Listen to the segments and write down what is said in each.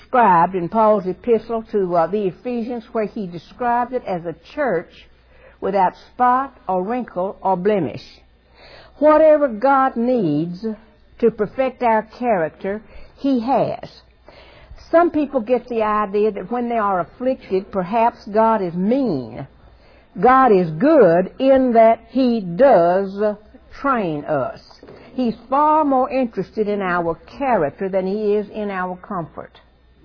described in Paul's epistle to the Ephesians, where he described it as a church without spot or wrinkle or blemish. Whatever God needs to perfect our character, He has. Some people get the idea that when they are afflicted, perhaps God is mean. God is good in that He does train us. He's far more interested in our character than He is in our comfort.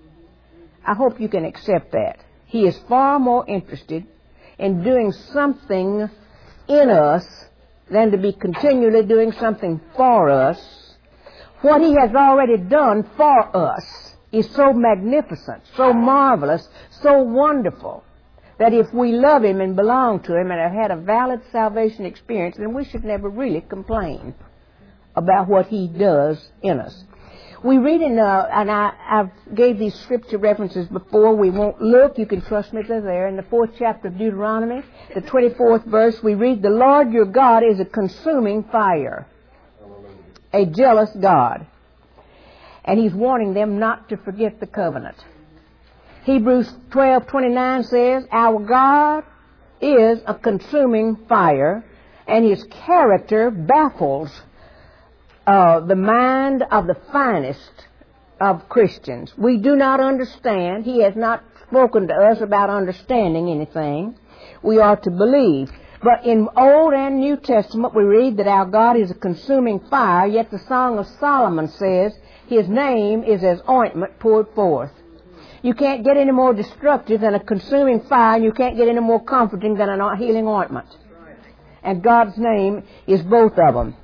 I hope you can accept that. He is far more interested in doing something in us than to be continually doing something for us. What He has already done for us is so magnificent, so marvelous, so wonderful, that if we love Him and belong to Him and have had a valid salvation experience, then we should never really complain about what He does in us. We read in, and I gave these scripture references before. We won't look. You can trust me, they're there. In the 4th chapter of Deuteronomy, the 24th verse, we read, "The Lord your God is a consuming fire, a jealous God." And He's warning them not to forget the covenant. Hebrews 12:29 says, "Our God is a consuming fire, and His character baffles the mind of the finest of Christians." We do not understand. He has not spoken to us about understanding anything. We are to believe. But in Old and New Testament, we read that our God is a consuming fire, yet the Song of Solomon says His name is as ointment poured forth. You can't get any more destructive than a consuming fire, and you can't get any more comforting than a healing ointment. And God's name is both of them.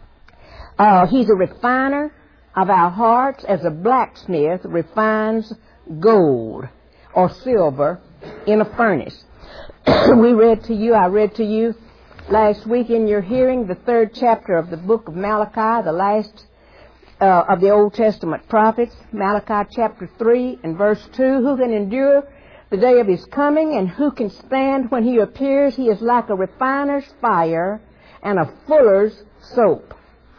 He's a refiner of our hearts, as a blacksmith refines gold or silver in a furnace. I read to you last week in your hearing the 3rd chapter of the book of Malachi, the last of the Old Testament prophets. Malachi chapter 3 and verse 2, "Who can endure the day of His coming, and who can stand when He appears? He is like a refiner's fire and a fuller's soap.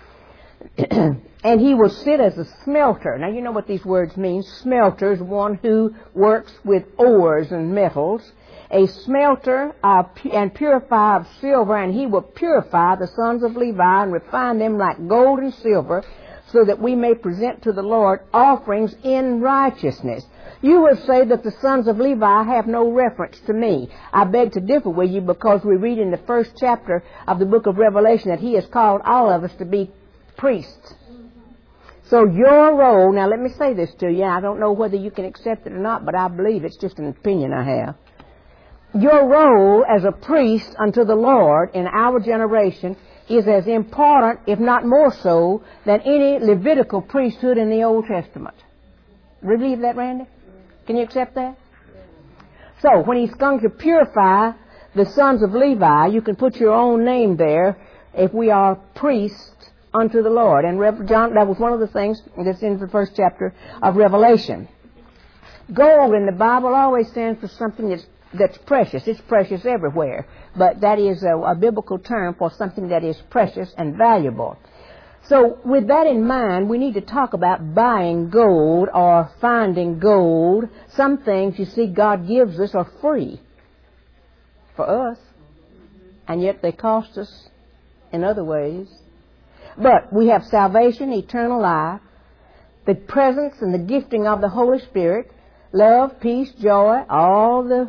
And He will sit as a smelter." Now you know what these words mean. Smelter is one who works with ores and metals. "A smelter and purifier of silver, and He will purify the sons of Levi and refine them like gold and silver, so that we may present to the Lord offerings in righteousness." You will say that the sons of Levi have no reference to me. I beg to differ with you, because we read in the 1st chapter of the book of Revelation that He has called all of us to be priests. So your role, now let me say this to you, I don't know whether you can accept it or not, but I believe it's just an opinion I have. Your role as a priest unto the Lord in our generation is as important, if not more so, than any Levitical priesthood in the Old Testament. Believe that, Randy? Can you accept that? So, when He's going to purify the sons of Levi, you can put your own name there if we are priests unto the Lord. And John, that was one of the things that's in the 1st chapter of Revelation. Gold in the Bible always stands for something that's precious. It's precious everywhere. But that is a biblical term for something that is precious and valuable. So with that in mind, we need to talk about buying gold or finding gold. Some things, you see, God gives us are free for us, and yet they cost us in other ways. But we have salvation, eternal life, the presence and the gifting of the Holy Spirit, love, peace, joy, all the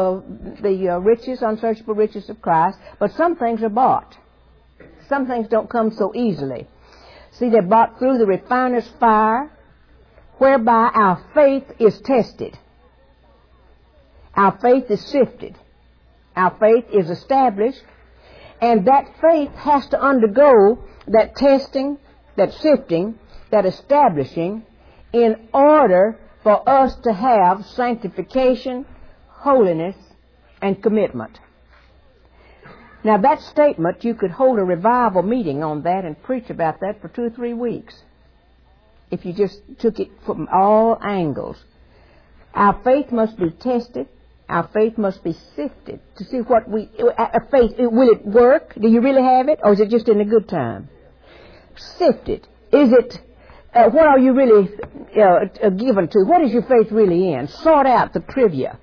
riches, unsearchable riches of Christ. But some things are bought. Some things don't come so easily. See, they're bought through the refiner's fire, whereby our faith is tested. Our faith is sifted. Our faith is established. And that faith has to undergo that testing, that sifting, that establishing, in order for us to have sanctification, holiness, and commitment. Now that statement, you could hold a revival meeting on that and preach about that for 2 or 3 weeks, if you just took it from all angles. Our faith must be tested. Our faith must be sifted to see what faith, will it work? Do you really have it? Or is it just in a good time? Sifted. Is it what are you really given to? What is your faith really in? Sort out the trivia.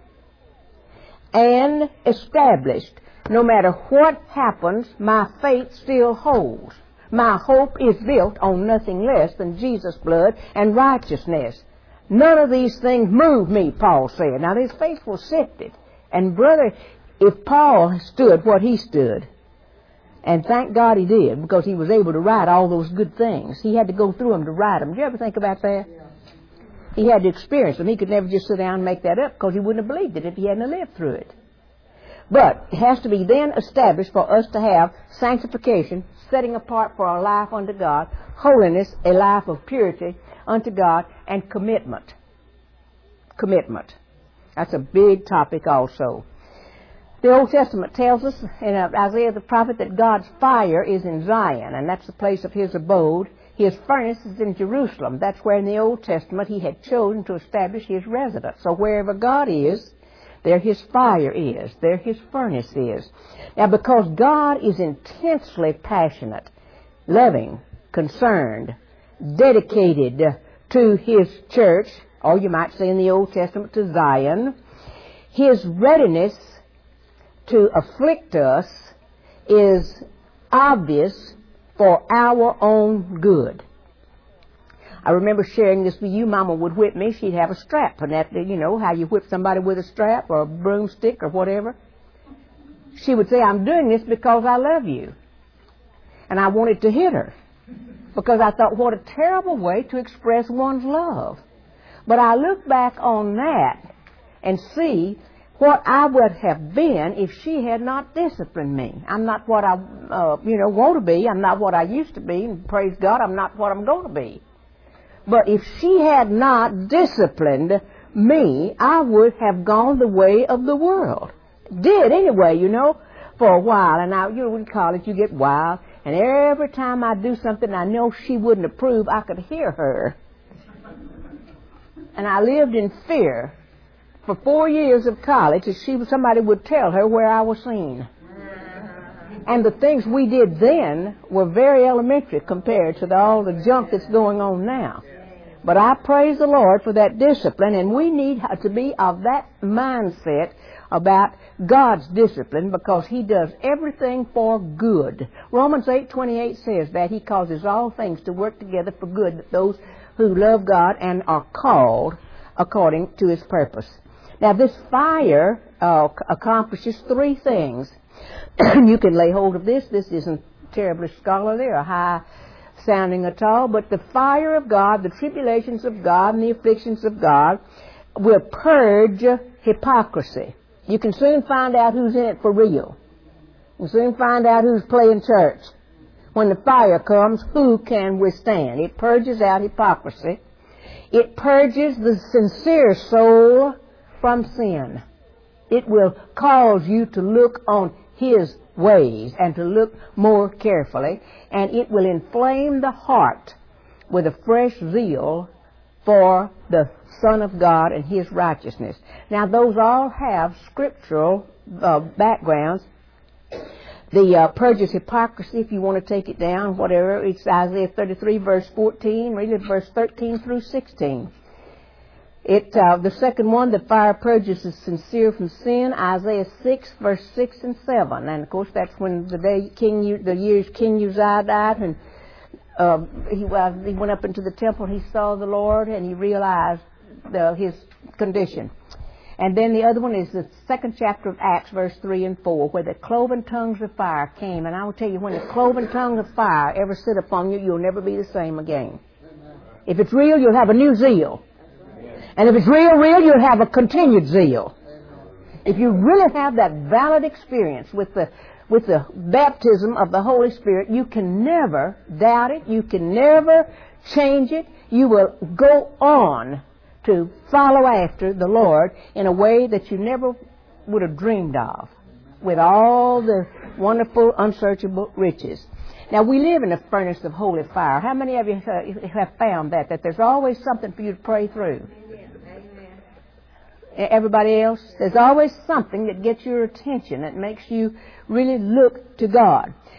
And established, no matter what happens, my faith still holds. My hope is built on nothing less than Jesus' blood and righteousness. None of these things move me, Paul said. Now, his faith was sifted. And brother, if Paul stood what he stood, and thank God he did, because he was able to write all those good things. He had to go through them to write them. Did you ever think about that? Yeah. He had to experience them. He could never just sit down and make that up, because he wouldn't have believed it if he hadn't lived through it. But it has to be then established for us to have sanctification, setting apart for our life unto God, holiness, a life of purity unto God, and commitment. Commitment. That's a big topic also. The Old Testament tells us in Isaiah the prophet that God's fire is in Zion, and that's the place of his abode. His furnace is in Jerusalem. That's where in the Old Testament he had chosen to establish his residence. So wherever God is, there his fire is. There his furnace is. Now, because God is intensely passionate, loving, concerned, dedicated to his church, or you might say in the Old Testament to Zion, his readiness to afflict us is obvious for our own good. I remember sharing this with you. Mama would whip me. She'd have a strap. And that, you know, how you whip somebody with a strap or a broomstick or whatever. She would say, I'm doing this because I love you. And I wanted to hit her. Because I thought, what a terrible way to express one's love. But I look back on that and see what I would have been if she had not disciplined me. I'm not what I, want to be. I'm not what I used to be. And praise God, I'm not what I'm going to be. But if she had not disciplined me, I would have gone the way of the world. Did anyway, for a while. And now, in college, you get wild. And every time I do something I know she wouldn't approve, I could hear her. And I lived in fear for 4 years of college that somebody would tell her where I was seen. And the things we did then were very elementary compared to all the junk that's going on now. But I praise the Lord for that discipline, and we need to be of that mindset about God's discipline, because he does everything for good. Romans 8:28 says that he causes all things to work together for good, those who love God and are called according to his purpose. Now, this fire accomplishes three things. You can lay hold of this. This isn't terribly scholarly or high-sounding at all, but the fire of God, the tribulations of God, and the afflictions of God will purge hypocrisy. You can soon find out who's in it for real. You can soon find out who's playing church. When the fire comes, who can withstand? It purges out hypocrisy. It purges the sincere soul from sin. It will cause you to look on his ways and to look more carefully, and it will inflame the heart with a fresh zeal for the Son of God and his righteousness. Now, those all have scriptural backgrounds. The purges hypocrisy, if you want to take it down, whatever, it's Isaiah 33, verse 14, read it, verse 13 through 16. The second one, the fire purges is sincere from sin, Isaiah 6, verse 6 and 7. And, of course, that's when the years King Uzziah died, and he went up into the temple, he saw the Lord, and he realized his condition. And then the other one is the second chapter of Acts, verse 3 and 4, where the cloven tongues of fire came. And I will tell you, when the cloven tongues of fire ever sit upon you, you'll never be the same again. If it's real, you'll have a new zeal. And if it's real, you'll have a continued zeal. If you really have that valid experience with the baptism of the Holy Spirit, you can never doubt it. You can never change it. You will go on to follow after the Lord in a way that you never would have dreamed of, with all the wonderful, unsearchable riches. Now, we live in a furnace of holy fire. How many of you have found that there's always something for you to pray through? Amen. Everybody else? There's always something that gets your attention, that makes you really look to God.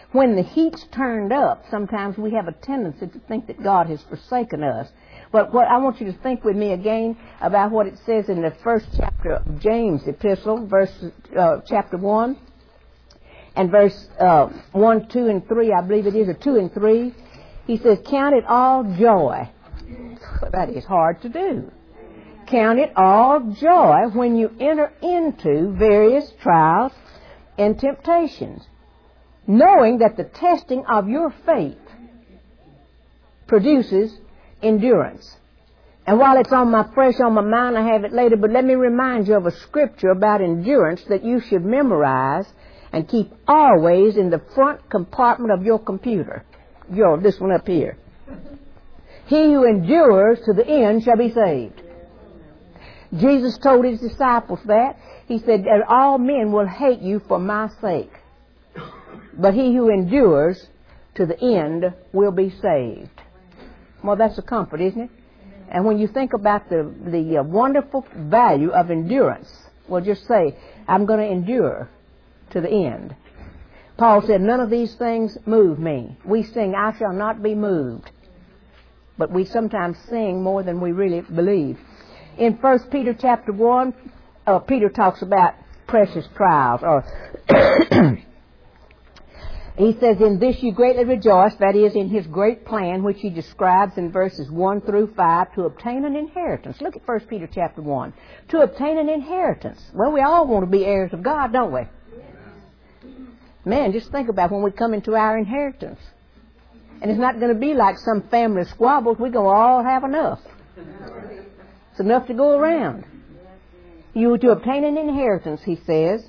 when the heat's turned up, sometimes we have a tendency to think that God has forsaken us. But what I want you to think with me again about what it says in the first chapter of James' epistle, chapter 1, and verse 1, 2, and 3, I believe it is, or 2 and 3. He says, count it all joy. That is hard to do. Count it all joy when you enter into various trials and temptations, knowing that the testing of your faith produces endurance. And while it's fresh on my mind, I have it later, but let me remind you of a scripture about endurance that you should memorize and keep always in the front compartment of your computer. This one up here. He who endures to the end shall be saved. Jesus told his disciples that. He said that all men will hate you for my sake, but he who endures to the end will be saved. Well, that's a comfort, isn't it? And when you think about the wonderful value of endurance, well, just say, I'm going to endure to the end. Paul said, none of these things move me. We sing, I shall not be moved. But we sometimes sing more than we really believe. In 1 Peter chapter 1, Peter talks about precious trials. He says, in this you greatly rejoice, that is, in his great plan, which he describes in verses 1 through 5, to obtain an inheritance. Look at 1 Peter chapter 1. To obtain an inheritance. Well, we all want to be heirs of God, don't we? Man, just think about when we come into our inheritance. And it's not going to be like some family squabbles. We're going to all have enough. It's enough to go around. You to obtain an inheritance, he says,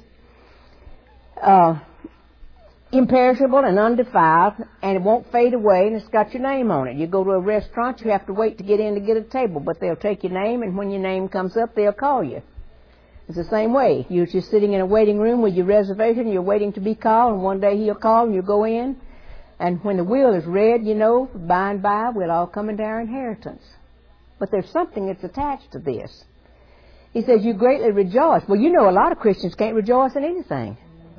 imperishable and undefiled, and it won't fade away, and it's got your name on it. You go to a restaurant, you have to wait to get in to get a table, but they'll take your name, and when your name comes up, they'll call you. It's the same way. You're just sitting in a waiting room with your reservation, you're waiting to be called, and one day he'll call, and you go in, and when the wheel is red, you know, by and by, we'll all come into our inheritance. But there's something that's attached to this. He says, you greatly rejoice. Well, you know a lot of Christians can't rejoice in anything.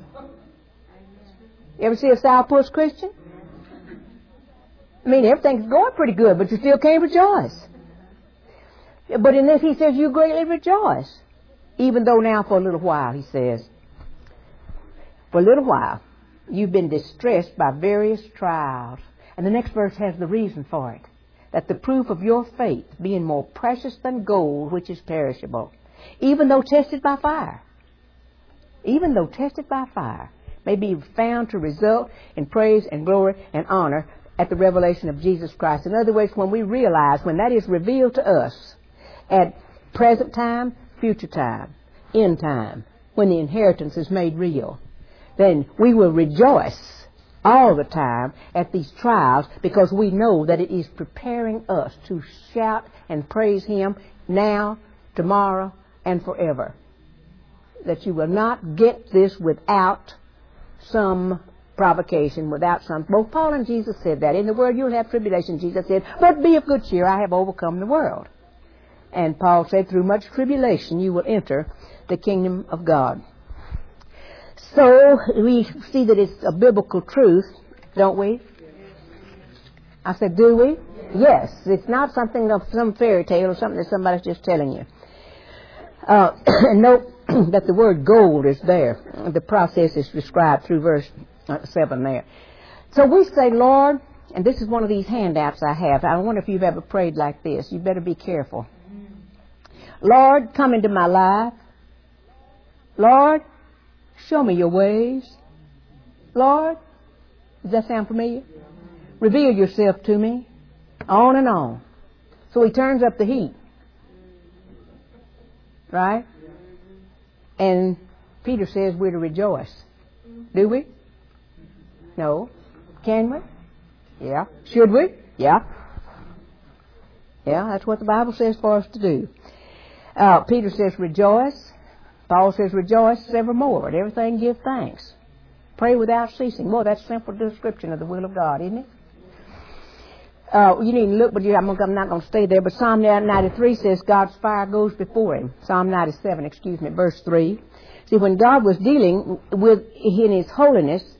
You ever see a sourpuss Christian? I mean, everything's going pretty good, but you still can't rejoice. But in this, he says, you greatly rejoice. Even though now for a little while, he says, for a little while, you've been distressed by various trials. And the next verse has the reason for it. That the proof of your faith, being more precious than gold, which is perishable, even though tested by fire, may be found to result in praise and glory and honor at the revelation of Jesus Christ. In other words, when we realize, when that is revealed to us at present time, future time, end time, when the inheritance is made real, then we will rejoice all the time at these trials, because we know that it is preparing us to shout and praise Him now, tomorrow, and forever. That you will not get this without some provocation, without some... Both Paul and Jesus said that. In the world you'll have tribulation, Jesus said, but be of good cheer, I have overcome the world. And Paul said, through much tribulation you will enter the kingdom of God. So we see that it's a biblical truth, don't we? I said, do we? Yes. It's not something of some fairy tale or something that somebody's just telling you. And note that the word gold is there. The process is described through verse 7 there. So we say, Lord, and this is one of these handouts I have. I wonder if you've ever prayed like this. You better be careful. Lord, come into my life. Lord, show me your ways. Lord, does that sound familiar? Reveal yourself to me. On and on. So he turns up the heat. Right? And Peter says we're to rejoice. Do we? No. Can we? Yeah. Should we? Yeah. Yeah, that's what the Bible says for us to do. Peter says rejoice. Paul says rejoice evermore. At everything give thanks. Pray without ceasing. Boy, that's a simple description of the will of God, isn't it? You need to look, but I'm not going to stay there. But Psalm 93 says God's fire goes before him. Psalm 97, verse 3. See, when God was dealing with in His holiness,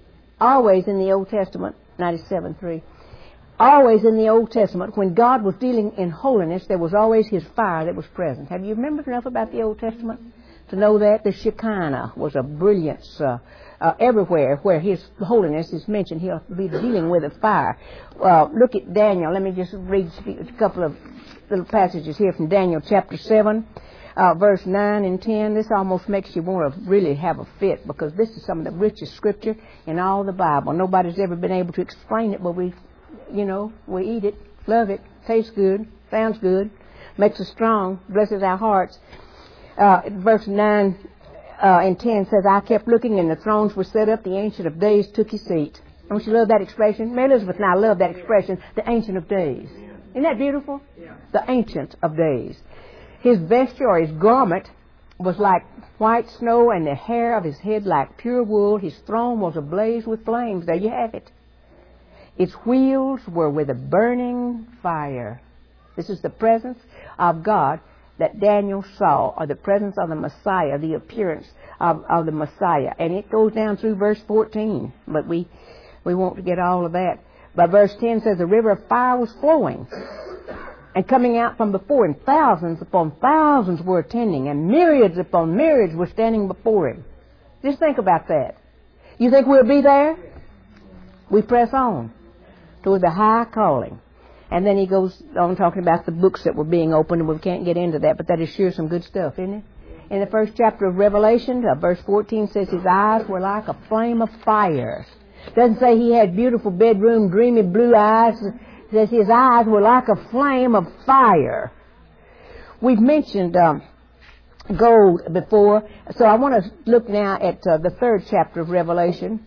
always in the Old Testament, 97:3, always in the Old Testament, when God was dealing in holiness, there was always His fire that was present. Have you remembered enough about the Old Testament to know that? The Shekinah was a brilliance everywhere where His holiness is mentioned. He'll be dealing with a fire. Look at Daniel. Let me just read a couple of little passages here from Daniel chapter 7. Verse 9 and 10, this almost makes you want to really have a fit, because this is some of the richest scripture in all the Bible. Nobody's ever been able to explain it, but we eat it, love it, tastes good, sounds good, makes us strong, blesses our hearts. Verse 9 and 10 says, I kept looking, and the thrones were set up, the Ancient of Days took his seat. Don't you love that expression? Mary Elizabeth and I love that expression, the Ancient of Days. Isn't that beautiful? Yeah. The Ancient of Days. His vesture or his garment was like white snow, and the hair of his head like pure wool. His throne was ablaze with flames. There you have it. Its wheels were with a burning fire. This is the presence of God that Daniel saw, or the presence of the Messiah, the appearance of the Messiah. And it goes down through verse 14, but we won't get all of that. But verse 10 says, a river of fire was flowing and coming out from before him. Thousands upon thousands were attending, and myriads upon myriads were standing before him. Just think about that. You think we'll be there? We press on toward the high calling. And then he goes on talking about the books that were being opened, and we can't get into that, but that is sure some good stuff, isn't it? In the first chapter of Revelation, verse 14 says his eyes were like a flame of fire. Doesn't say he had beautiful bedroom, dreamy blue eyes. It says his eyes were like a flame of fire. We've mentioned gold before, so I want to look now at the third chapter of Revelation.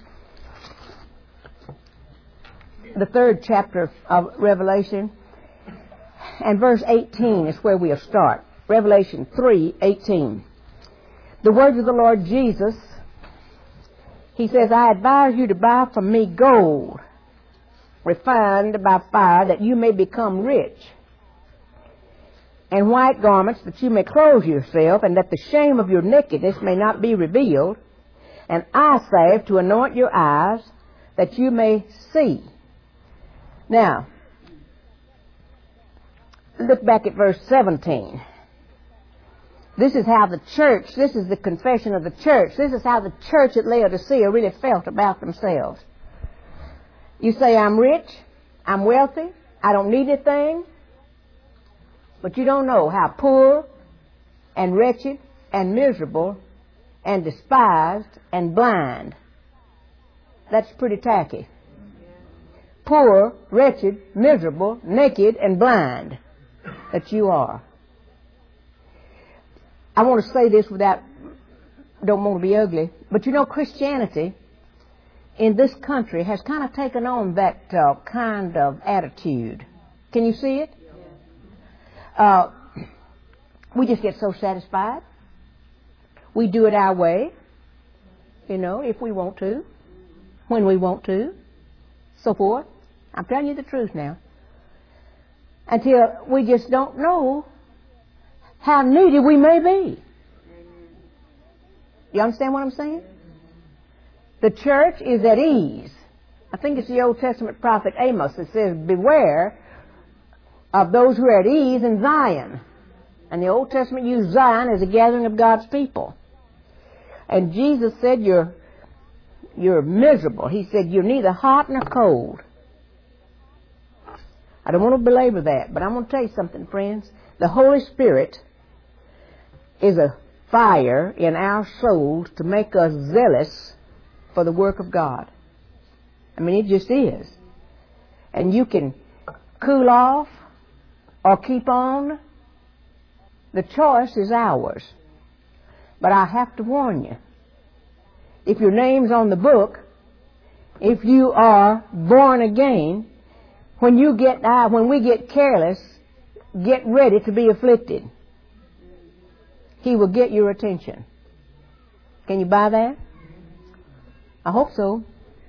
The third chapter of Revelation, and verse 18 is where we'll start. Revelation 3:18. The words of the Lord Jesus, He says, I advise you to buy from me gold, refined by fire, that you may become rich, and white garments, that you may clothe yourself, and that the shame of your nakedness may not be revealed, and eye salve to anoint your eyes, that you may see. Now, look back at verse 17. This is how the church, this is the confession of the church. This is how the church at Laodicea really felt about themselves. You say, I'm rich, I'm wealthy, I don't need a thing, but you don't know how poor and wretched and miserable and despised and blind. That's pretty tacky. Poor, wretched, miserable, naked, and blind that you are. I want to say this don't want to be ugly, but you know, Christianity in this country has kind of taken on that kind of attitude. Can you see it? We just get so satisfied. We do it our way, if we want to, when we want to, so forth. I'm telling you the truth now. Until we just don't know how needy we may be. You understand what I'm saying? The church is at ease. I think it's the Old Testament prophet Amos that says, beware of those who are at ease in Zion. And the Old Testament used Zion as a gathering of God's people. And Jesus said, you're miserable. He said, you're neither hot nor cold. I don't want to belabor that, but I'm going to tell you something, friends. The Holy Spirit is a fire in our souls to make us zealous for the work of God. I mean, it just is. And you can cool off or keep on. The choice is ours. But I have to warn you, if your name's on the book, if you are born again, when we get careless, get ready to be afflicted. He will get your attention. Can you buy that? I hope so.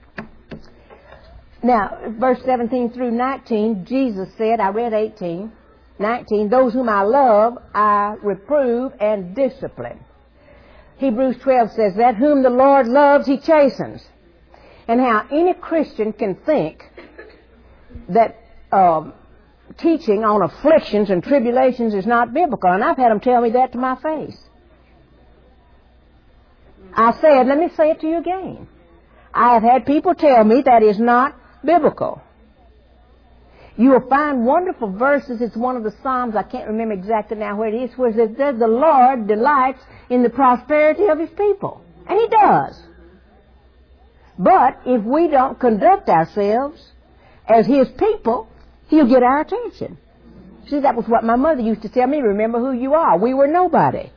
Now, verse 17 through 19, Jesus said, I read 18, 19, those whom I love, I reprove and discipline. Hebrews 12 says that, whom the Lord loves, He chastens. and how any Christian can think that teaching on afflictions and tribulations is not biblical. And I've had them tell me that to my face. I said, let me say it to you again. I have had people tell me that is not biblical. You will find wonderful verses. It's one of the Psalms. I can't remember exactly now where it is, where it says, the Lord delights in the prosperity of His people. And He does. But if we don't conduct ourselves as His people, He'll get our attention. See, that was what my mother used to tell me. Remember who you are. We were nobody.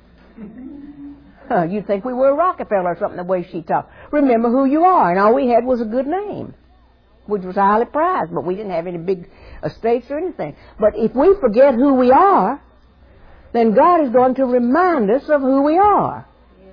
You'd think we were a Rockefeller or something the way she talked. Remember who you are. And all we had was a good name, which was highly prized, but we didn't have any big estates or anything. But if we forget who we are, then God is going to remind us of who we are.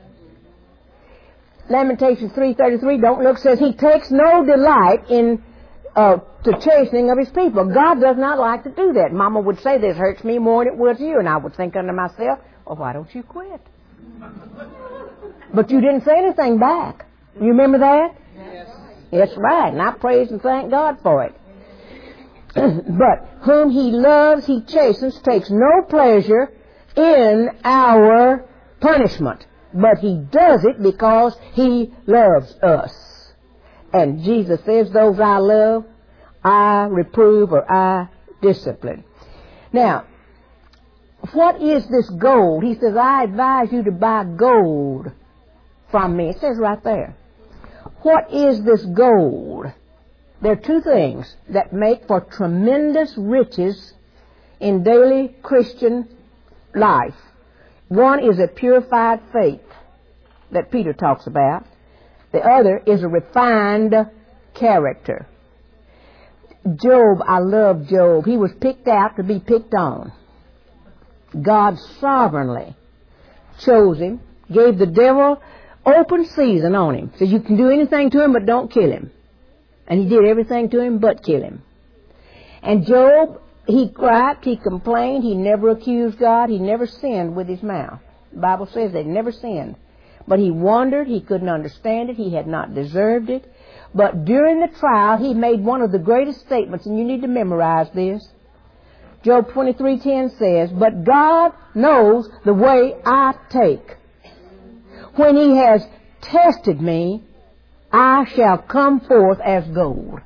Lamentations 3:33, don't look, says He takes no delight in the chastening of His people. God does not like to do that. Mama would say, this hurts me more than it would you. And I would think unto myself, well, why don't you quit? But you didn't say anything back. You remember that? Yes. That's right. And I praise and thank God for it. But whom He loves, He chastens, takes no pleasure in our punishment. But He does it because He loves us. And Jesus says, those I love, I reprove or I discipline. Now, what is this gold? He says, I advise you to buy gold from me. It says right there. What is this gold? There are two things that make for tremendous riches in daily Christian life. One is a purified faith that Peter talks about. The other is a refined character. Job, I love Job. He was picked out to be picked on. God sovereignly chose him, gave the devil open season on him. Says you can do anything to him but don't kill him. And he did everything to him but kill him. And Job, he griped, he complained, he never accused God, he never sinned with his mouth. The Bible says that he never sinned. But he wondered, he couldn't understand it, he had not deserved it. But during the trial, he made one of the greatest statements, and you need to memorize this. Job 23:10 says, but God knows the way I take. When He has tested me, I shall come forth as gold.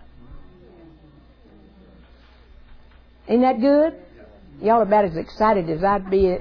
Ain't that good? Y'all are about as excited as I'd be.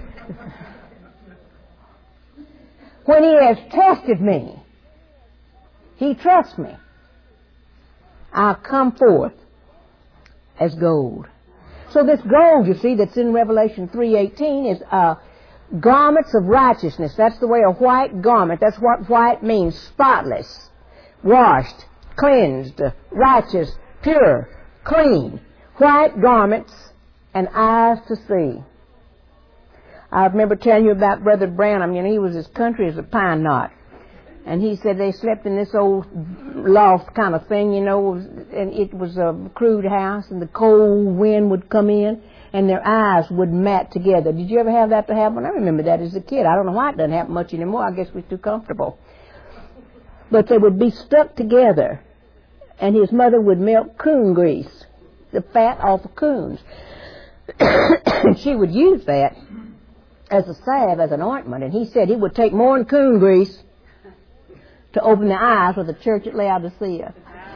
When He has tested me, He trusts me. I'll come forth as gold. So this gold, you see, that's in Revelation 3:18 is garments of righteousness. That's the way a white garment, that's what white means, spotless, washed, cleansed, righteous, pure, clean. White garments and eyes to see. I remember telling you about Brother Branham. You know, he was as country as a pine knot. And he said they slept in this old loft kind of thing, you know, and it was a crude house, and the cold wind would come in, and their eyes would mat together. Did you ever have that to happen? I remember that as a kid. I don't know why it doesn't happen much anymore. I guess we're too comfortable. But they would be stuck together, and his mother would melt coon grease, the fat off of coons. And she would use that as a salve, as an ointment. And he said he would take more than coon grease to open the eyes of the church at Laodicea.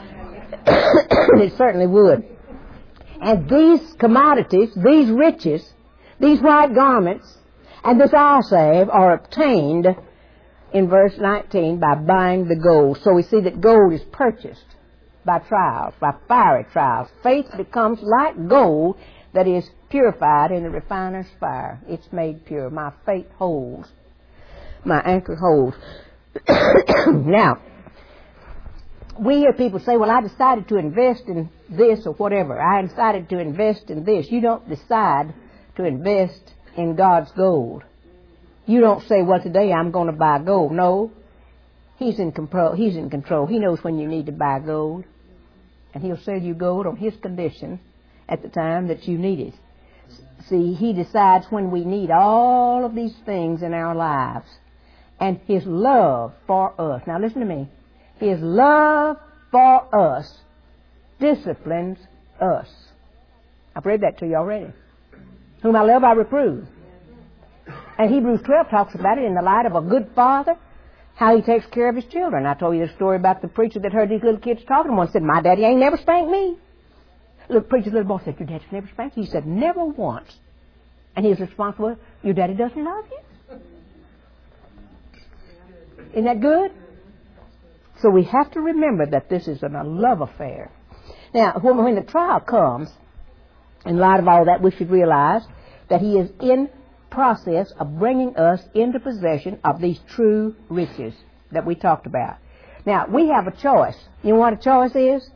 It certainly would. And these commodities, these riches, these white garments, and this eye salve are obtained in verse 19 by buying the gold. So we see that gold is purchased by trials, by fiery trials. Faith becomes like gold that is purified in the refiner's fire. It's made pure. My faith holds. My anchor holds. Now, we hear people say, well, I decided to invest in this or whatever. I decided to invest in this. You don't decide to invest in God's gold. You don't say, well, today I'm going to buy gold. No. He's in control. He's in control. He knows when you need to buy gold. And He'll sell you gold on His condition at the time that you need it. See, He decides when we need all of these things in our lives. And His love for us. Now listen to me. His love for us disciplines us. I've read that to you already. Whom I love, I reprove. And Hebrews 12 talks about it in the light of a good father, how he takes care of his children. I told you the story about the preacher that heard these little kids talking. One said, my daddy ain't never spanked me. The preacher's little boy said, your daddy's never spanked you? He said, never once. And his response was, your daddy doesn't love you? Isn't that good? So we have to remember that this is a love affair. Now, when the trial comes, in light of all that, we should realize that He is in process of bringing us into possession of these true riches that we talked about. Now, we have a choice. You know what a choice is?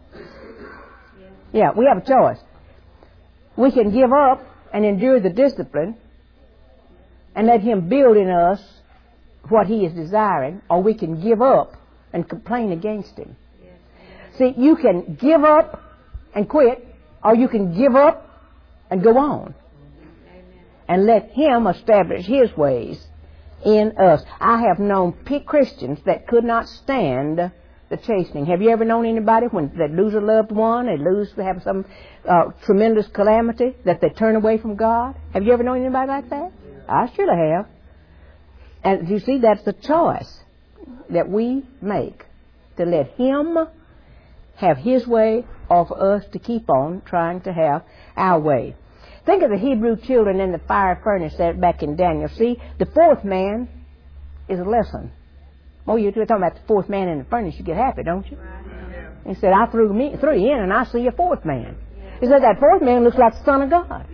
Yeah, we have a choice. We can give up and endure the discipline and let Him build in us what He is desiring, or we can give up and complain against Him. See, you can give up and quit, or you can give up and go on and let Him establish His ways in us. I have known Christians that could not stand the chastening. Have you ever known anybody that lose a loved one, they have some tremendous calamity, that they turn away from God? Have you ever known anybody like that? I surely have. And you see, that's the choice that we make, to let Him have His way, or for us to keep on trying to have our way. Think of the Hebrew children in the fire furnace there back in Daniel. See, the fourth man is a lesson. Oh, you're talking about the fourth man in the furnace, you get happy, don't you? He said, I threw you in and I see a fourth man. He said, that fourth man looks like the Son of God.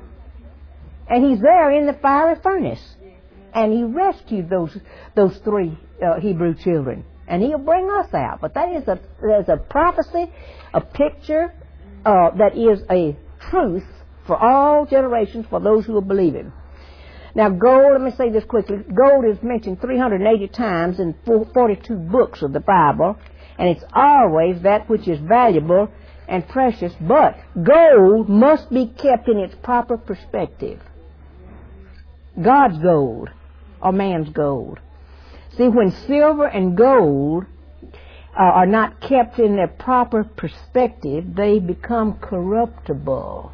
And he's there in the fiery furnace. And he rescued those three Hebrew children. And He'll bring us out. But that is there's a prophecy, a picture that is a truth for all generations, for those who will believe Him. Now, gold, let me say this quickly. Gold is mentioned 380 times in 42 books of the Bible, and it's always that which is valuable and precious. But gold must be kept in its proper perspective. God's gold or man's gold. See, when silver and gold are not kept in their proper perspective, they become corruptible.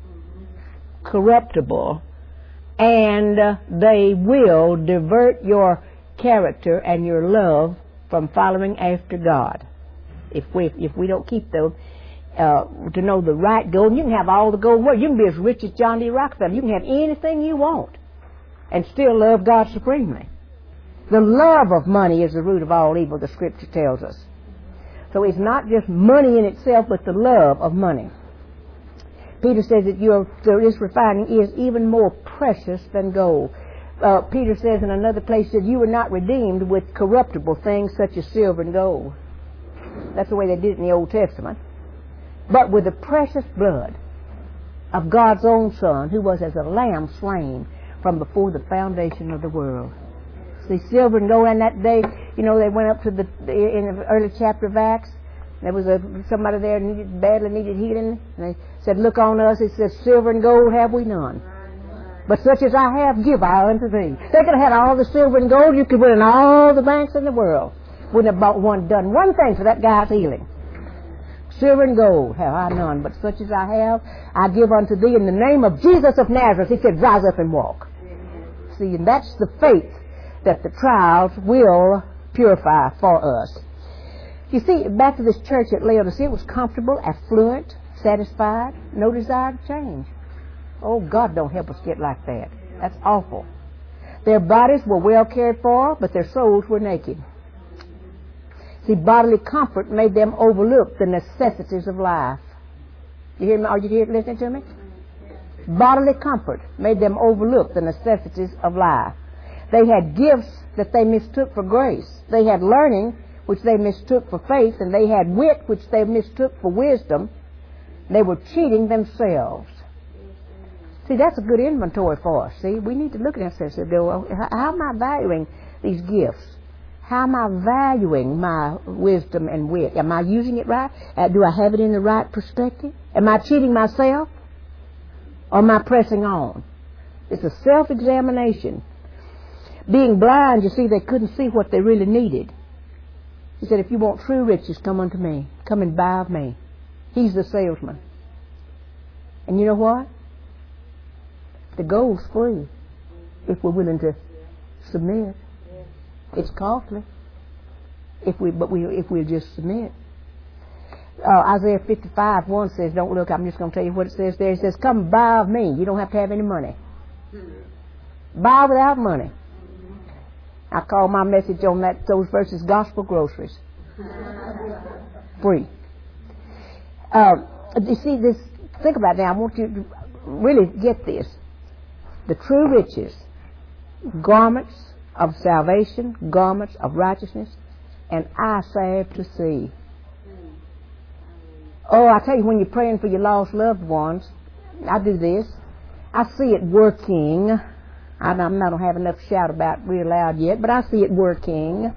And they will divert your character and your love from following after God. If we don't keep them to know the right gold, you can have all the gold in the world. You can be as rich as John D. Rockefeller. You can have anything you want and still love God supremely. The love of money is the root of all evil, the Scripture tells us. So it's not just money in itself, but the love of money. Peter says that this refining is even more precious than gold. Peter says in another place that you were not redeemed with corruptible things such as silver and gold. That's the way they did it in the Old Testament. But with the precious blood of God's own Son, who was as a lamb slain from before the foundation of the world. See, silver and gold, and that day, they went up to in the early chapter of Acts. There was somebody there badly needed healing, and they said, look on us. It says, silver and gold have we none. But such as I have, give I unto thee. They could have had all the silver and gold you could put in all the banks in the world. Wouldn't have done one thing for that guy's healing. Silver and gold have I none, but such as I have, I give unto thee in the name of Jesus of Nazareth. He said, rise up and walk. See, and that's the faith that the trials will purify for us. You see, back to this church at Laodicea, it was comfortable, affluent, satisfied, no desire to change. Oh, God, don't help us get like that. That's awful. Their bodies were well cared for, but their souls were naked. See, bodily comfort made them overlook the necessities of life. You hear me? Are you here listening to me? Bodily comfort made them overlook the necessities of life. They had gifts that they mistook for grace. They had learning, which they mistook for faith, and they had wit, which they mistook for wisdom. They were cheating themselves. See, that's a good inventory for us. See, we need to look at ourselves and go, well, how am I valuing these gifts? How am I valuing my wisdom and wit? Am I using it right? Do I have it in the right perspective? Am I cheating myself? Or am I pressing on? It's a self-examination. Being blind, you see, they couldn't see what they really needed. He said, if you want true riches, come unto me. Come and buy of me. He's the salesman. And you know what? The gold's free if we're willing to submit. It's costly if we'll just submit. Isaiah 55:1 says, don't look, I'm just going to tell you what it says there. It says, come buy of me. You don't have to have any money. Buy without money. I call my message on those verses gospel groceries. Free. You see this, think about it now. I want you to really get this. The true riches, garments of salvation, garments of righteousness, and eye salve to see. Oh, I tell you, when you're praying for your lost loved ones, I do this. I see it working. I don't have enough to shout about real loud yet, but I see it working.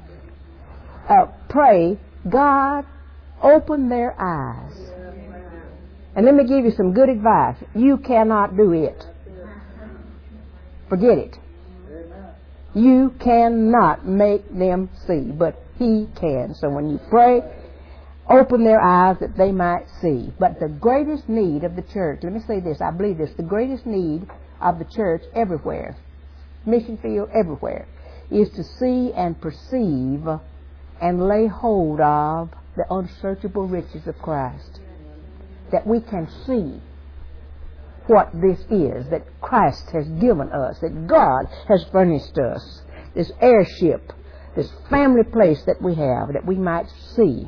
Pray, God, open their eyes. And let me give you some good advice. You cannot do it. Forget it. You cannot make them see, but He can. So when you pray, open their eyes that they might see. But the greatest need of the church, let me say this, I believe this, the greatest need of the church everywhere, mission field everywhere, is to see and perceive and lay hold of the unsearchable riches of Christ. That we can see what this is that Christ has given us, that God has furnished us, this airship, this family place that we have, that we might see.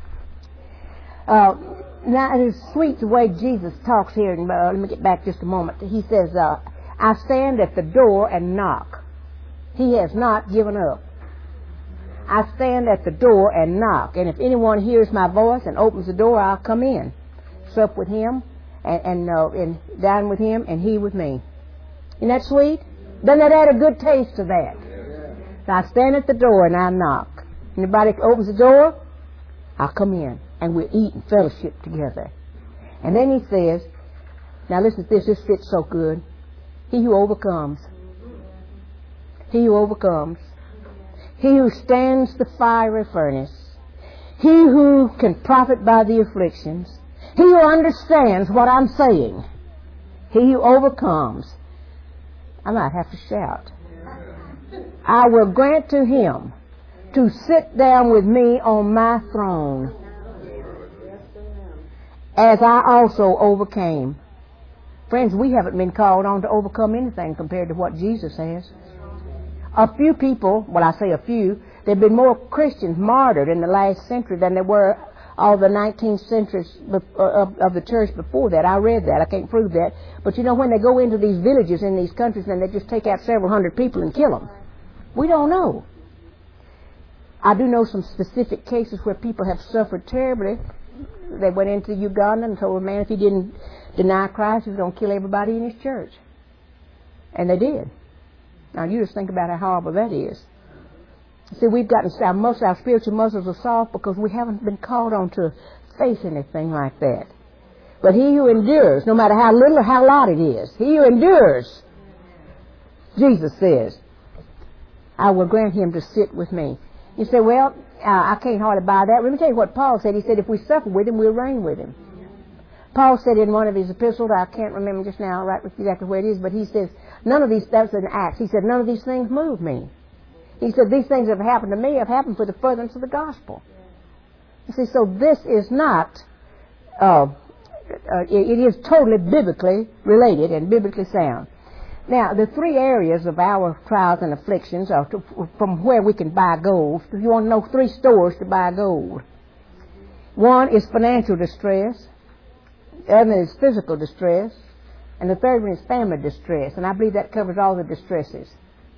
Now, it is sweet the way Jesus talks here. And, let me get back just a moment. He says, I stand at the door and knock. He has not given up. I stand at the door and knock. And if anyone hears my voice and opens the door, I'll come in, sup with him, and dine with him, and he with me. Isn't that sweet? Doesn't that add a good taste to that? So I stand at the door and I knock. Anybody opens the door, I'll come in, and we'll eat and fellowship together. And then he says, now listen to this, this fits so good. He who overcomes. He who overcomes. He who stands the fiery furnace. He who can profit by the afflictions. He who understands what I'm saying. He who overcomes. I might have to shout. I will grant to him to sit down with me on my throne, as I also overcame. Friends, we haven't been called on to overcome anything compared to what Jesus has. A few people, well, I say a few, there have been more Christians martyred in the last century than there were all the 19th centuries of the church before that. I read that. I can't prove that. But you know, when they go into these villages in these countries and they just take out several hundred people and kill them, we don't know. I do know some specific cases where people have suffered terribly. They went into Uganda and told a man if he didn't deny Christ, he was going to kill everybody in his church. And they did. Now, you just think about how horrible that is. See, we've gotten, most of our spiritual muscles are soft because we haven't been called on to face anything like that. But he who endures, no matter how little or how lot it is, he who endures, Jesus says, I will grant him to sit with me. You say, well, I can't hardly buy that. Let me tell you what Paul said. He said, if we suffer with him, we'll reign with him. Paul said in one of his epistles, I can't remember just now right exactly where it is, but he says, none of these, that's in Acts, he said, none of these things move me. He said, these things have happened to me, have happened for the furtherance of the gospel. You see, so this is not, it is totally biblically related and biblically sound. Now, the three areas of our trials and afflictions are from where we can buy gold. If you want to know, 3 stores to buy gold. One is financial distress. The other is physical distress. And the third one is family distress. And I believe that covers all the distresses.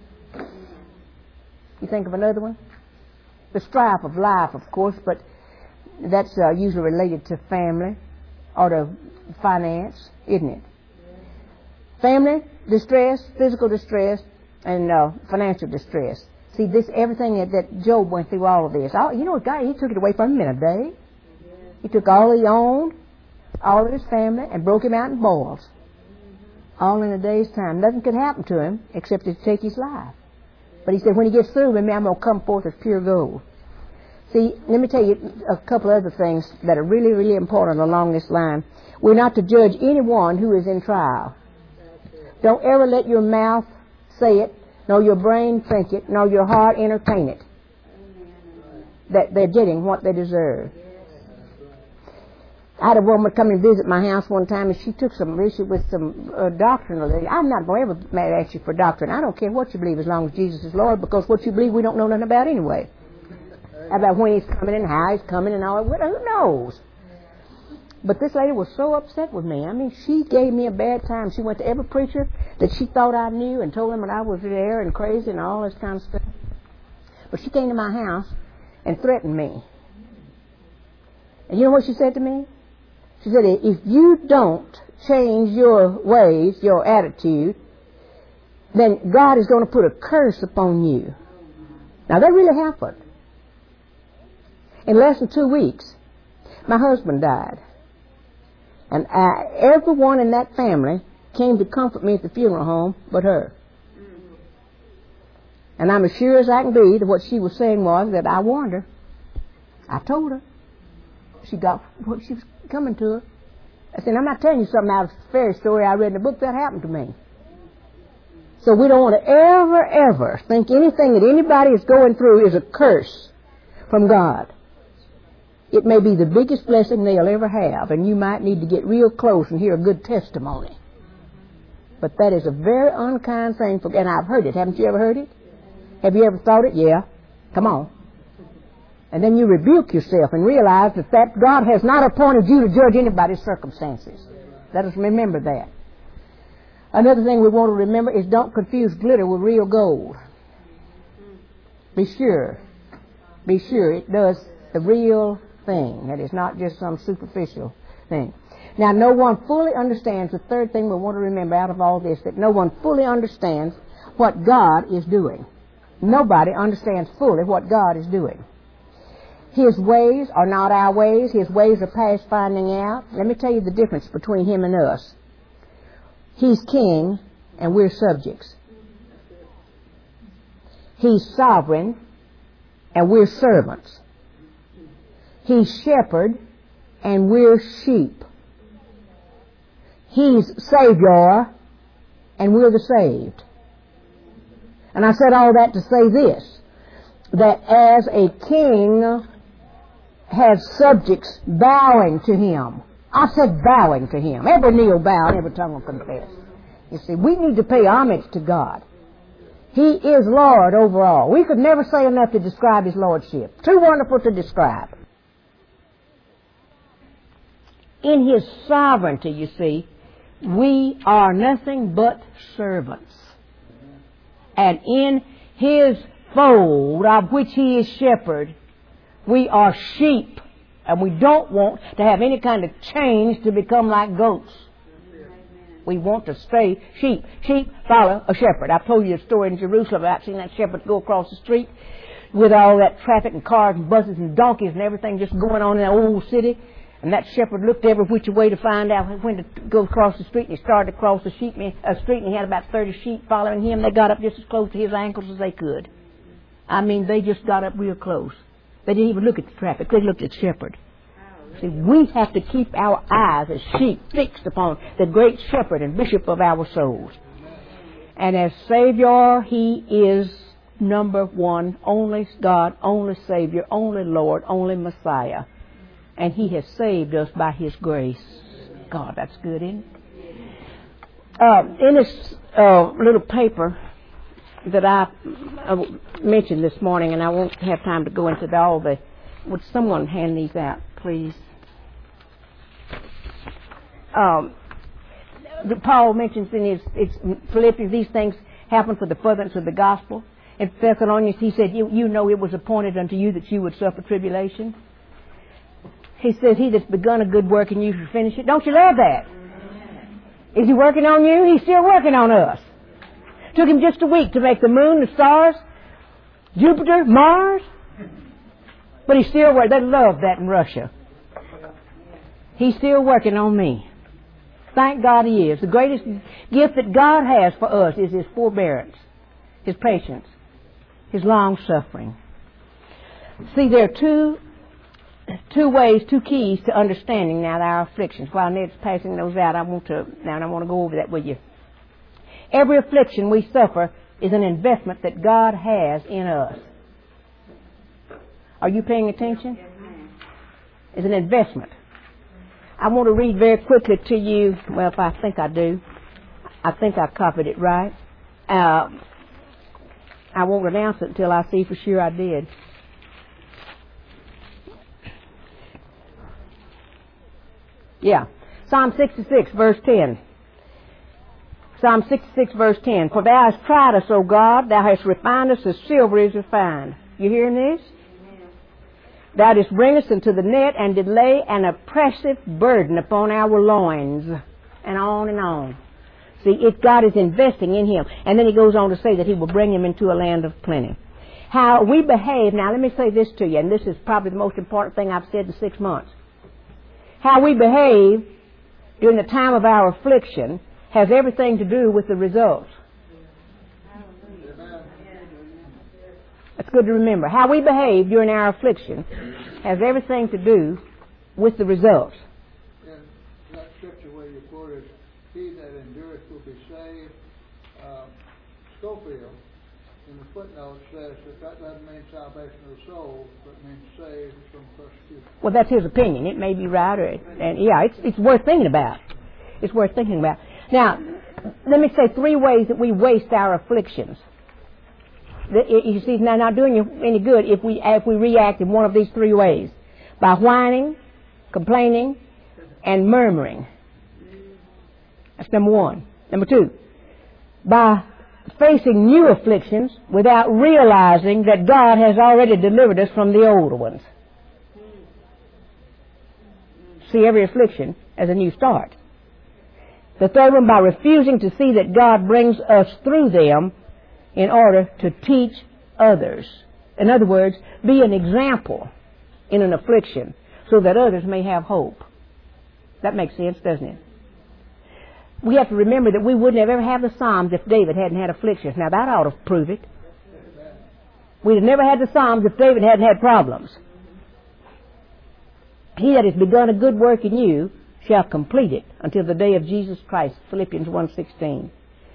You think of another one? The strife of life, of course, but that's usually related to family or to finance, isn't it? Family distress, physical distress, and financial distress. See, this everything that Job went through, all of this. You know, God, he took it away from him in a day. He took all he owned, all of his family, and broke him out in boils. All in a day's time. Nothing could happen to him except to take his life. But he said, when he gets through with me, I'm going to come forth as pure gold. See, let me tell you a couple other things that are really, really important along this line. We're not to judge anyone who is in trial. Don't ever let your mouth say it, nor your brain think it, nor your heart entertain it, that they're getting what they deserve. I had a woman come and visit my house one time, and she took some issue with some doctrinal. I'm not going to ever ask you for doctrine. I don't care what you believe as long as Jesus is Lord, because what you believe we don't know nothing about anyway. About when He's coming and how He's coming and all that. Who knows? But this lady was so upset with me. I mean, she gave me a bad time. She went to every preacher that she thought I knew and told them that I was there and crazy and all this kind of stuff. But she came to my house and threatened me. And you know what she said to me? She said, if you don't change your ways, your attitude, then God is going to put a curse upon you. Now, that really happened. In less than 2 weeks, my husband died. And everyone in that family came to comfort me at the funeral home but her. And I'm as sure as I can be that what she was saying was that I warned her. I told her. She got what she was coming to her. I said, I'm not telling you something out of a fairy story I read in a book. That happened to me. So we don't want to ever think anything that anybody is going through is a curse from God. It may be the biggest blessing they'll ever have, and you might need to get real close and hear a good testimony. But that is a very unkind thing, and I've heard it. Haven't you ever heard it? Have you ever thought it? Yeah. Come on. And then you rebuke yourself and realize that God has not appointed you to judge anybody's circumstances. Let us remember that. Another thing we want to remember is don't confuse glitter with real gold. Be sure it does the real thing. That is not just some superficial thing. Now, no one fully understands, the third thing we want to remember out of all this, that no one fully understands what God is doing. Nobody understands fully what God is doing. His ways are not our ways. His ways are past finding out. Let me tell you the difference between Him and us. He's king and we're subjects. He's sovereign and we're servants. He's shepherd and we're sheep. He's Savior and we're the saved. And I said all that to say this, that as a king has subjects bowing to him, I said bowing to him. Every knee will bow and every tongue will confess. You see, we need to pay homage to God. He is Lord over all. We could never say enough to describe His lordship. Too wonderful to describe. In His sovereignty, you see, we are nothing but servants. And in His fold, of which He is shepherd, we are sheep. And we don't want to have any kind of change to become like goats. We want to stay sheep. Sheep follow a shepherd. I've told you a story in Jerusalem about seeing that shepherd go across the street with all that traffic and cars and buses and donkeys and everything just going on in that old city. And that shepherd looked every which way to find out when to go across the street. And he started to cross the street and he had about 30 sheep following him. They got up just as close to his ankles as they could. I mean, they just got up real close. They didn't even look at the traffic. They looked at the shepherd. See, we have to keep our eyes as sheep fixed upon the great shepherd and bishop of our souls. And as Savior, He is number one, only God, only Savior, only Lord, only Messiah. And He has saved us by His grace. God, that's good, isn't it? In this little paper that I mentioned this morning, and I won't have time to go into all the... Would someone hand these out, please? Paul mentions in his Philippians, these things happen for the furtherance of the gospel. In Thessalonians, he said, you know it was appointed unto you that you would suffer tribulation. He says, He that's begun a good work in you should finish it. Don't you love that? Is He working on you? He's still working on us. Took Him just a week to make the moon, the stars, Jupiter, Mars. But He's still working. They love that in Russia. He's still working on me. Thank God He is. The greatest gift that God has for us is His forbearance, His patience, His long suffering. See, there are two keys to understanding now our afflictions. While Ned's passing those out, I want to go over that with you. Every affliction we suffer is an investment that God has in us. Are you paying attention? It's an investment. I want to read very quickly to you. Well, if I think I do. I think I copied it right. I won't announce it until I see for sure I did. Yeah. Psalm 66, verse 10. Psalm 66, verse 10. For thou hast tried us, O God, thou hast refined us as silver is refined. You hearing this? Thou didst bring us into the net and did lay an oppressive burden upon our loins. And on and on. See, God is investing in him. And then he goes on to say that he will bring him into a land of plenty. How we behave, now let me say this to you, and this is probably the most important thing I've said in 6 months. How we behave during the time of our affliction has everything to do with the results. That's good to remember. How we behave during our affliction has everything to do with the results. In that scripture where you quoted, he that endureth will be saved, Schofield, in the footnote, says that doesn't mean salvation of the soul, but means saved from persecution. Well, that's his opinion. It may be right, it's worth thinking about. It's worth thinking about. Now, let me say 3 ways that we waste our afflictions. You see, it's not doing you any good if we react in one of these 3 ways. By whining, complaining, and murmuring. That's number 1. Number 2, by facing new afflictions without realizing that God has already delivered us from the older ones. See every affliction as a new start. The 3rd one, by refusing to see that God brings us through them in order to teach others. In other words, be an example in an affliction so that others may have hope. That makes sense, doesn't it? We have to remember that we wouldn't have ever had the Psalms if David hadn't had afflictions. Now that ought to prove it. We'd have never had the Psalms if David hadn't had problems. He that has begun a good work in you shall complete it until the day of Jesus Christ. Philippians 1:16.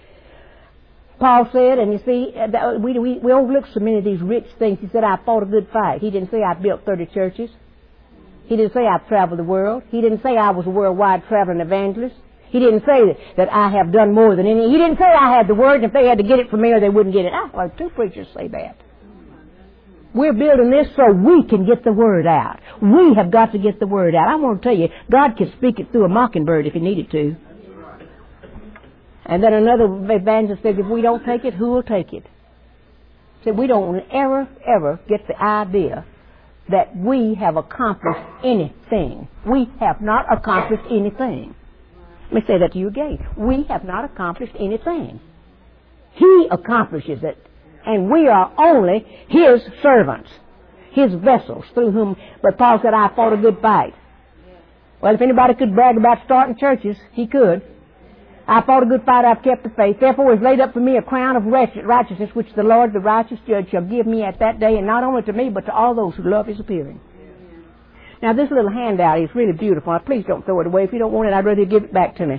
Paul said, and you see, we overlook so many of these rich things. He said, I fought a good fight. He didn't say I built 30 churches. He didn't say I've traveled the world. He didn't say I was a worldwide traveling evangelist. He didn't say that I have done more than any. He didn't say I had the word, and if they had to get it from me or they wouldn't get it. I've heard 2 preachers say that. We're building this so we can get the word out. We have got to get the word out. I want to tell you, God can speak it through a mockingbird if he needed to. And then another evangelist said, if we don't take it, who will take it? Said we don't ever get the idea that we have accomplished anything. We have not accomplished anything. Let me say that to you again. We have not accomplished anything. He accomplishes it. And we are only his servants, his vessels through whom. But Paul said, I fought a good fight. Well, if anybody could brag about starting churches, he could. I fought a good fight, I've kept the faith. Therefore is laid up for me a crown of righteousness, which the Lord, the righteous judge, shall give me at that day, and not only to me, but to all those who love his appearing. Now, this little handout is really beautiful. Now, please don't throw it away. If you don't want it, I'd rather you give it back to me.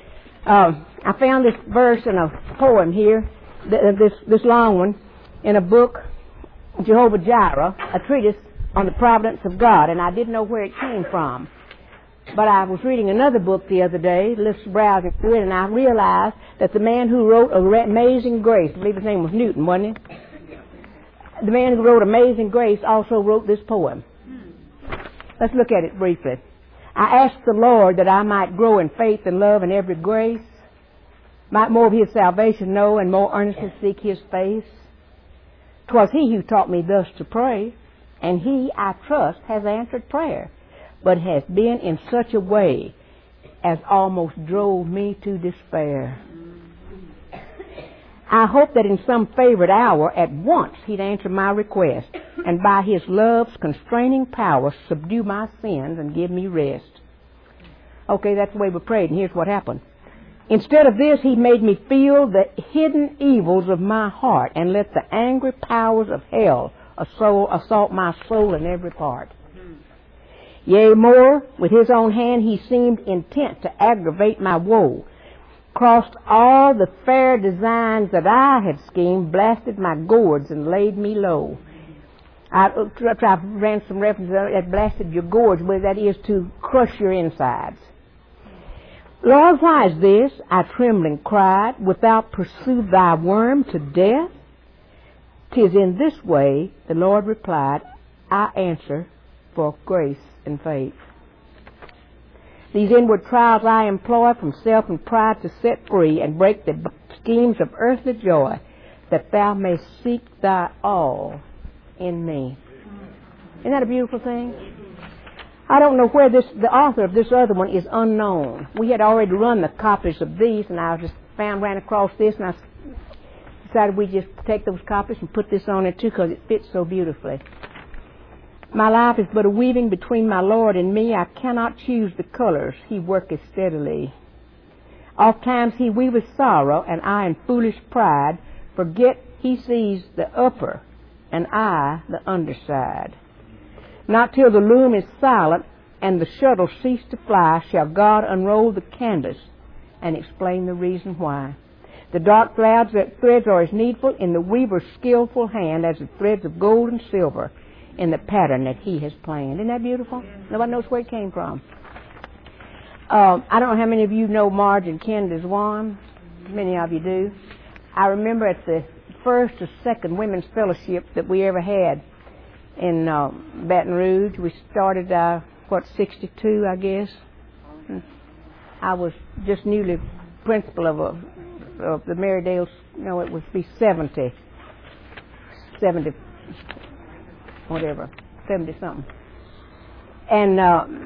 I found this verse in a poem here, this long one, in a book, Jehovah Jireh, a treatise on the providence of God, and I didn't know where it came from. But I was reading another book the other day, just browsing through it, and I realized that the man who wrote Amazing Grace, I believe his name was Newton, wasn't it? The man who wrote Amazing Grace also wrote this poem. Let's look at it briefly. I ask the Lord that I might grow in faith and love and every grace, might more of his salvation know and more earnestly seek his face. 'Twas he who taught me thus to pray, and he, I trust, has answered prayer, but has been in such a way as almost drove me to despair. I hope that in some favored hour at once he'd answer my request, and by his love's constraining power subdue my sins and give me rest. Okay, that's the way we prayed, and here's what happened. Instead of this, he made me feel the hidden evils of my heart and let the angry powers of hell assault my soul in every part. Yea, more, with his own hand he seemed intent to aggravate my woe. Crossed all the fair designs that I had schemed, blasted my gourds and laid me low. I ran some references that blasted your gourds, but that is to crush your insides. Lord, why is this? I trembling cried, without pursue thy worm to death? 'Tis in this way, the Lord replied, I answer for grace and faith. These inward trials I employ from self and pride to set free and break the schemes of earthly joy, that thou mayst seek thy all in me. Isn't that a beautiful thing? I don't know where the author of this other one is unknown. We had already run the copies of these, and I just ran across this, and I decided we'd just take those copies and put this on it too, because it fits so beautifully. My life is but a weaving between my Lord and me. I cannot choose the colors. He worketh steadily. Oft times he weaveth sorrow, and I in foolish pride forget he sees the upper, and I the underside. Not till the loom is silent and the shuttle cease to fly shall God unroll the canvas and explain the reason why. The dark clouds that threads are as needful in the weaver's skillful hand as the threads of gold and silver in the pattern that he has planned. Isn't that beautiful? Nobody knows where it came from. I don't know how many of you know Marge and Ken Deswan. Many of you do. I remember at the first or second women's fellowship that we ever had in Baton Rouge. We started, 62, I guess. I was just newly principal of the Marydale, it would be 70, whatever, 70 something. And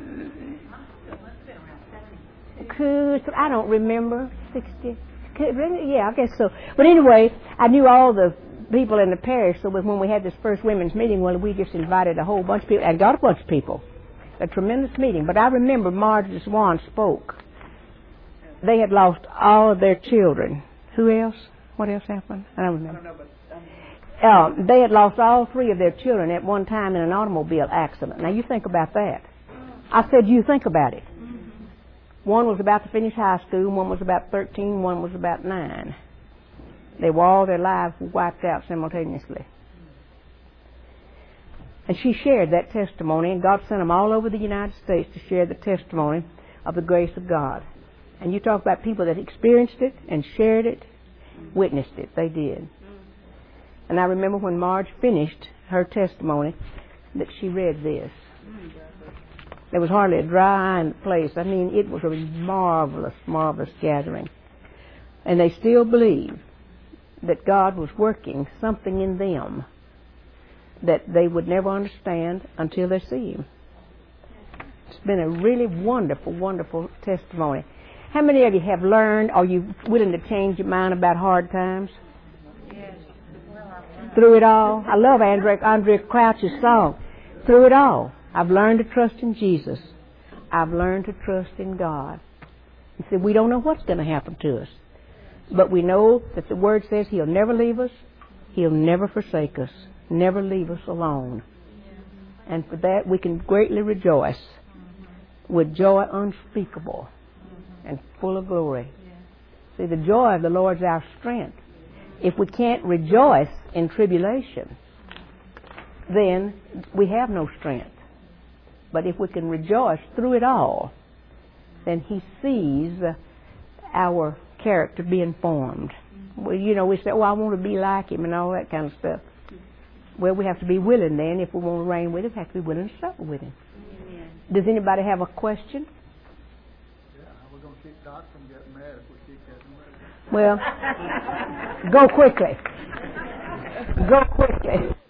I don't remember, 60, yeah, I guess so. But anyway, I knew all the people in the parish, so when we had this first women's meeting, well, we just invited a whole bunch of people, and got a bunch of people. A tremendous meeting. But I remember Marge Swan spoke. They had lost all of their children. Who else? What else happened? I don't remember. They had lost all three of their children at one time in an automobile accident. Now, you think about that. I said, you think about it. One was about to finish high school, one was about 13, one was about 9. They were all their lives wiped out simultaneously. And she shared that testimony, and God sent them all over the United States to share the testimony of the grace of God. And you talk about people that experienced it and shared it, witnessed it. They did. And I remember when Marge finished her testimony that she read this. There was hardly a dry eye in the place. I mean, it was a marvelous, marvelous gathering. And they still believe that God was working something in them that they would never understand until they see Him. It's been a really wonderful, wonderful testimony. How many of you have learned, are you willing to change your mind about hard times? Yes. Through it all? I love Andrea Crouch's song. Through it all, I've learned to trust in Jesus. I've learned to trust in God. He said, we don't know what's going to happen to us. But we know that the Word says He'll never leave us. He'll never forsake us. Never leave us alone. And for that we can greatly rejoice with joy unspeakable and full of glory. See, the joy of the Lord is our strength. If we can't rejoice in tribulation, then we have no strength. But if we can rejoice through it all, then He sees our character being formed. Well, we say, I want to be like Him and all that kind of stuff. Well, we have to be willing then. If we want to reign with Him, we have to be willing to suffer with Him. Amen. Does anybody have a question? Yeah, we're going to keep Doc from getting mad if we keep getting mad. Well, go quickly. Go quickly.